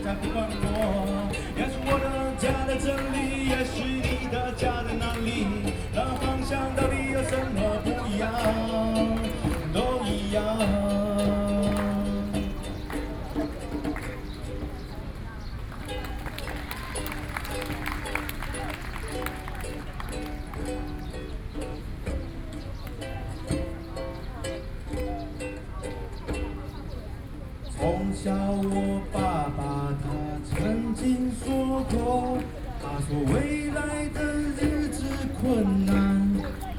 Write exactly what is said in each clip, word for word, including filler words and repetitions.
才不管我。也许我的家在这里，也许你的家在哪里，那方向到底有什么不一样？都一样。从小我爸爸他曾经说过，他说未来的日子困难，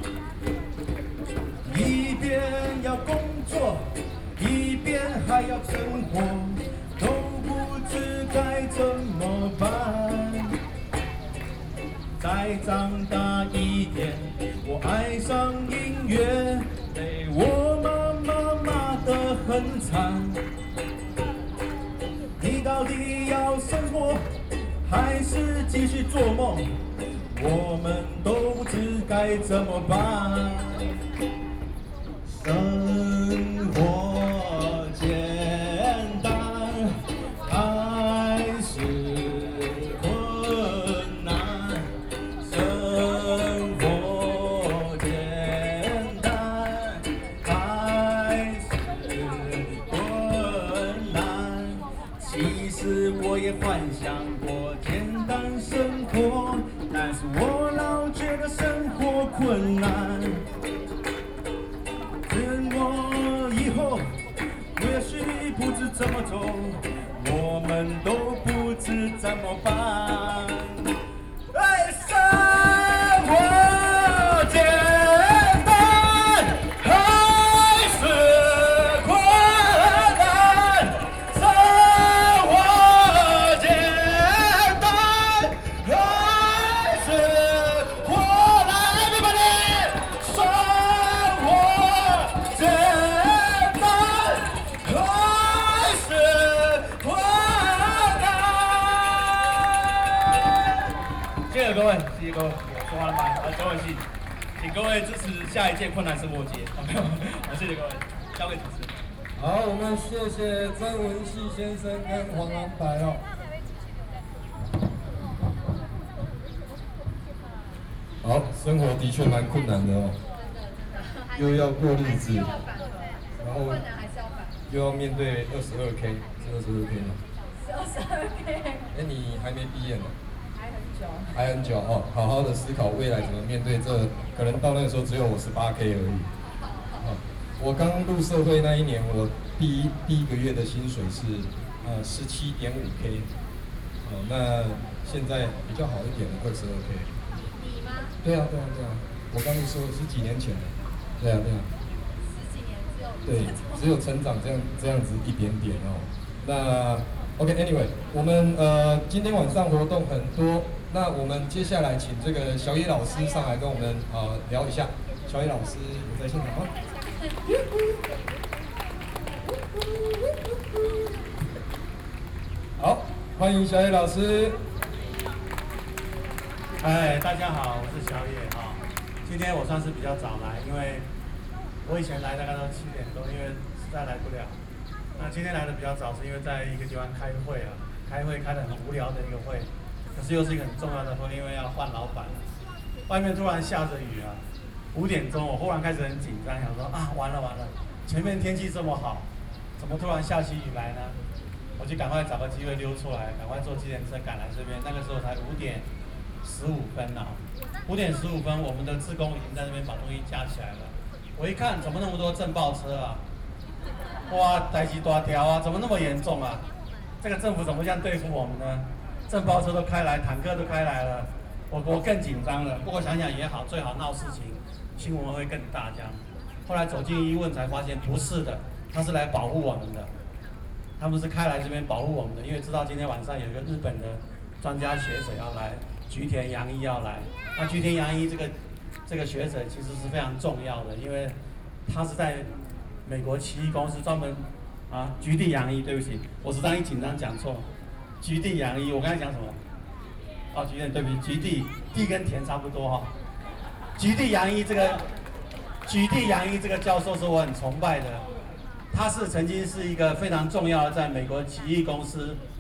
一边要工作，一边还要生活，都不知该怎么办。再长大一点，我爱上音乐，被我妈妈骂得很惨。你到底要生活，还是继续做梦？我们都不知该怎么办。生活简单，还是困难？生活简单，还是困难？其实我也幻想过简单生活，但是我老觉得生活困难。等我以后，也许不知怎么走，我们都不知怎么办。哎，生活简单，还是困难？生活简单，还是困难 ？Everybody， 生活简单，还是困难？谢谢各位，谢谢各位，我说话了慢，好，各位请，请各位支持下一届困难生活节，好没有？好，谢谢各位，交给主持人。 好，我们谢谢曾文熙先生跟黄安白哦。好，生活的确蛮困难的哦，又要过日子，然后又要面对二十二 K， 是二十二 K 吗？ 是二十二 K。 哎，你还没毕业呢？ 还很久。 还很久哦，好好的思考未来怎么面对这，可能到那个时候只有我十八 K 而已。哦，我刚入社会那一年，我第一第一个月的薪水是呃十七点五 K， 哦，那现在比较好一点的二十二 K。 你吗？ 对啊对啊对啊，我刚入社会是几年前的。对啊对啊。 十几年只有。 对，只有成长这样这样子一点点哦。那 OK，Anyway，、okay, 我们呃今天晚上活动很多，那我们接下来请这个小野老师上来跟我们呃聊一下。小野老师有在现场吗？好，欢迎小野老师。 哎，大家好，我是小野哈。今天我算是比较早来，因为我以前来大概都七点多，因为实在来不了。那今天来的比较早，是因为在一个地方开会啊，开会开得很无聊的一个会，可是又是一个很重要的会，因为要换老板了。外面突然下着雨啊，五点钟我忽然开始很紧张，想说啊，完了完了，前面天气这么好，怎么突然下起雨来呢？我就赶快找个机会溜出来，赶快坐计程车赶来这边。那个时候才五点十五分啊，五点十五分，我们的志工已经在那边把东西架起来了。我一看，怎么那么多震爆车啊？哇，代志大条啊，怎么那么严重啊？这个政府怎么这样对付我们呢？震爆车都开来，坦克都开来了，我我更紧张了。不过想想也好，最好闹事情，新闻会更大这样。后来走近一问才发现不是的，他是来保护我们的，他们是开来这边保护我们的，因为知道今天晚上有一个日本的专家学者要来，菊田洋一要来。那菊田洋一这个这个学者其实是非常重要的，因为他是在美国奇异公司专门啊，菊地洋一，对不起，我是刚一紧张讲错，菊地洋一，我刚才讲什么？哦，菊地，对不起，菊地地跟田差不多哈、哦。菊地洋一这个菊地洋一这个教授是我很崇拜的，他是曾经是一个非常重要的在美国奇异公司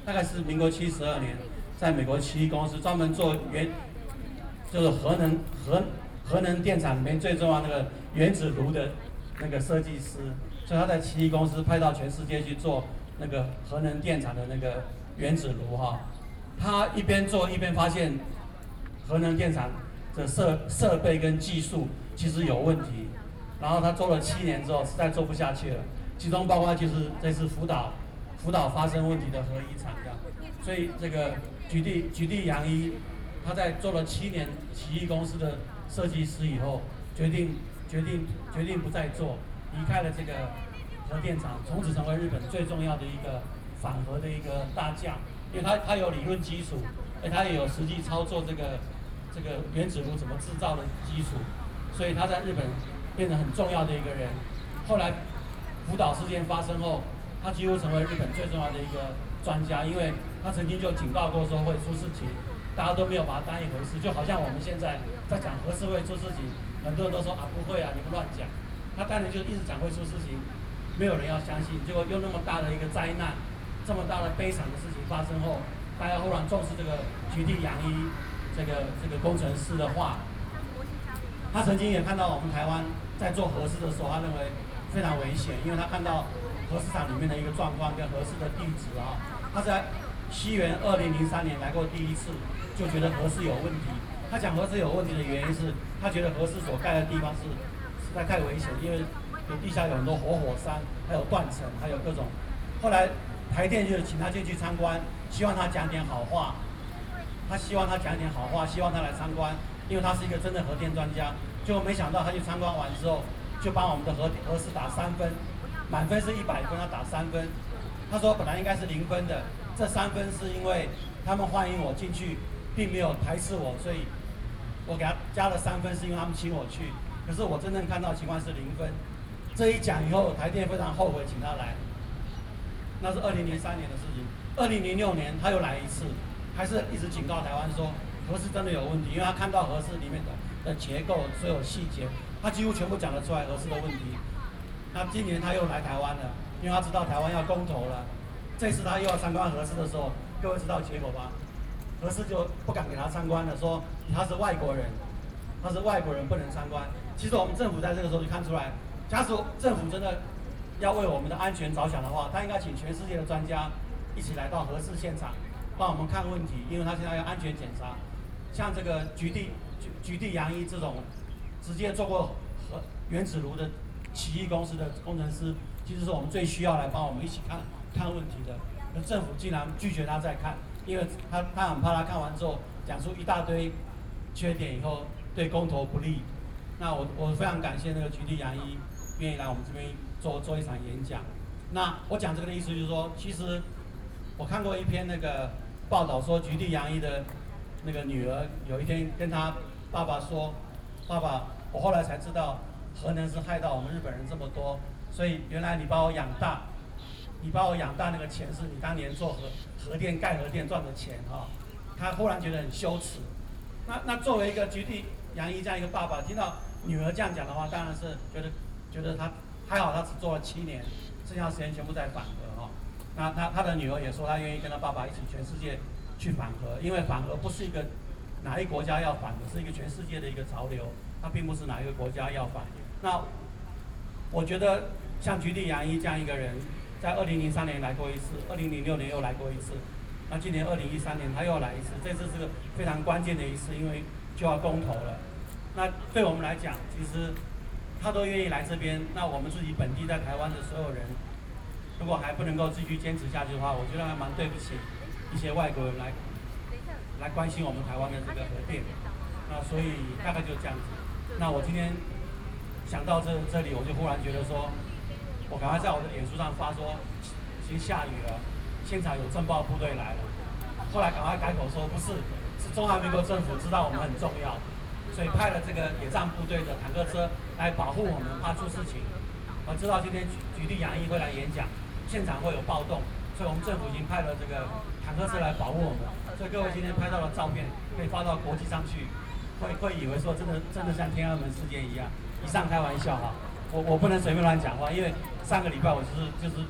大概是民国七十二年，在美国奇异公司专门做原，就是核能核核能电厂里面最重要那个原子炉的那个设计师，所以他在奇异公司派到全世界去做那个核能电厂的那个原子炉哈。他一边做一边发现核能电厂的设设备跟技术其实有问题，然后他做了七年之后实在做不下去了，其中包括就是这次福岛福岛发生问题的核一厂这样，所以这个菊地菊地洋一他在做了七年奇异公司的设计师以后，决定决定决定不再做，离开了这个核电厂，从此成为日本最重要的一个反核的一个大将。因为他他有理论基础，哎，他也有实际操作这个这个原子炉怎么制造的基础，所以他在日本变得很重要的一个人。后来福岛事件发生后，他几乎成为日本最重要的一个专家，因为他曾经就警告过说会出事情，大家都没有把它当一回事，就好像我们现在在讲核试会出事情，很多人都说啊不会啊，你们乱讲。他当然就一直讲会出事情，没有人要相信，结果又那么大的一个灾难。这么大的悲惨的事情发生后，大家忽然重视这个菊地洋一这个这个工程师的话。他曾经也看到我们台湾在做核试的时候，他认为非常危险，因为他看到核市场里面的一个状况跟核试的地质啊。他在西元二零零三年来过第一次，就觉得核试有问题。他讲核试有问题的原因是，他觉得核试所盖的地方是实在太危险，因为有地下有很多活火山，还有断层，还有各种。后来台电就请他进去参观，希望他讲点好话。他希望他讲点好话，希望他来参观，因为他是一个真的核电专家。结果没想到他去参观完之后，就帮我们的核核试打三分，满分是一百分，他打三分。他说本来应该是零分的，这三分是因为他们欢迎我进去，并没有排斥我，所以我给他加了三分，是因为他们请我去。可是我真正看到情况是零分。这一讲以后，台电非常后悔请他来。那是二零零三年的事情。二零零六年他又来一次，还是一直警告台湾说核试真的有问题，因为他看到核试里面的的结构所有细节，他几乎全部讲得出来核试的问题。那今年他又来台湾了，因为他知道台湾要公投了。这次他又要参观核试的时候，各位知道结果吧？核试就不敢给他参观了，说他是外国人，他是外国人不能参观。其实我们政府在这个时候就看出来，假使政府真的要为我们的安全着想的话，他应该请全世界的专家一起来到核试现场，帮我们看问题，因为他现在要安全检查。像这个菊地菊菊地洋一这种直接做过核原子炉的奇异公司的工程师，其实是我们最需要来帮我们一起看看问题的。那政府竟然拒绝他再看，因为他他很怕他看完之后讲出一大堆缺点以后对公投不利。那我我非常感谢那个菊地洋一愿意来我们这边做做一场演讲。那我讲这个的意思就是说，其实我看过一篇那个报道说，菊地洋一的那个女儿有一天跟他爸爸说：“爸爸，我后来才知道核能是害到我们日本人这么多，所以原来你把我养大，你把我养大那个钱是你当年做核核电盖核电赚的钱哈。”他忽然觉得很羞耻。那那作为一个菊地洋一这样一个爸爸，听到女儿这样讲的话，当然是觉得觉得他还好，他只做了七年，剩下时间全部在反核哈。那他他的女儿也说，他愿意跟他爸爸一起全世界去反核，因为反核不是一个哪一国家要反的，是一个全世界的一个潮流，它并不是哪一个国家要反。那我觉得像菊地洋一这样一个人，在二零零三年来过一次，二零零六年又来过一次，那今年二零一三年他又来一次，这次是个非常关键的一次，因为就要公投了。那对我们来讲，其实他都愿意来这边，那我们自己本地在台湾的所有人，如果还不能够继续坚持下去的话，我觉得还蛮对不起一些外国人来来关心我们台湾的这个核电。那所以大概就这样子。那我今天想到这这里，我就忽然觉得说，我赶快在我的脸书上发说，已经下雨了，现场有政报部队来了。后来赶快改口说不是，是中华民国政府知道我们很重要，所以派了这个野战部队的坦克车来保护我们，怕出事情。我知道今天菊地洋一会来演讲，现场会有暴动，所以我们政府已经派了这个坦克车来保护我们。所以各位今天拍到的照片可以发到国际上去，会会以为说真的真的像天安门事件一样。以上开玩笑哈，我我不能随便乱讲话，因为上个礼拜我就是就是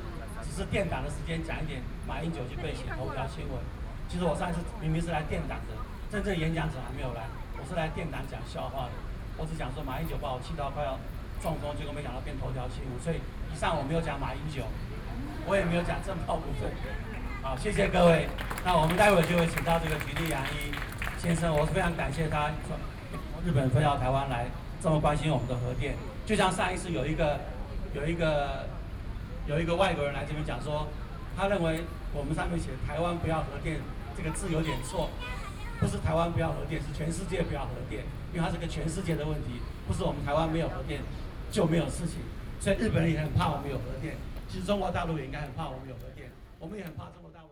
是垫档的时间讲一点马英九去被写头条新闻。其实我上一次明明是来垫档的，真正演讲者还没有来，我是来垫档讲笑话的。我只想说马英九把我气到快要中风，结果没想到变头条新闻。所以以上我没有讲马英九，我也没有讲政报部分。好，谢谢各位。那我们待会就会请到这个菊地洋一先生，我是非常感谢他从日本飞到台湾来，这么关心我们的核电。就像上一次有一个有一个有一个外国人来这边讲说，他认为我们上面写台湾不要核电这个字有点错，不是台湾不要核电，是全世界不要核电，因为它是个全世界的问题，不是我们台湾没有核电就没有事情。所以日本人也很怕我们有核电，其实中国大陆也应该很怕我们有核电，我们也很怕中国大陆。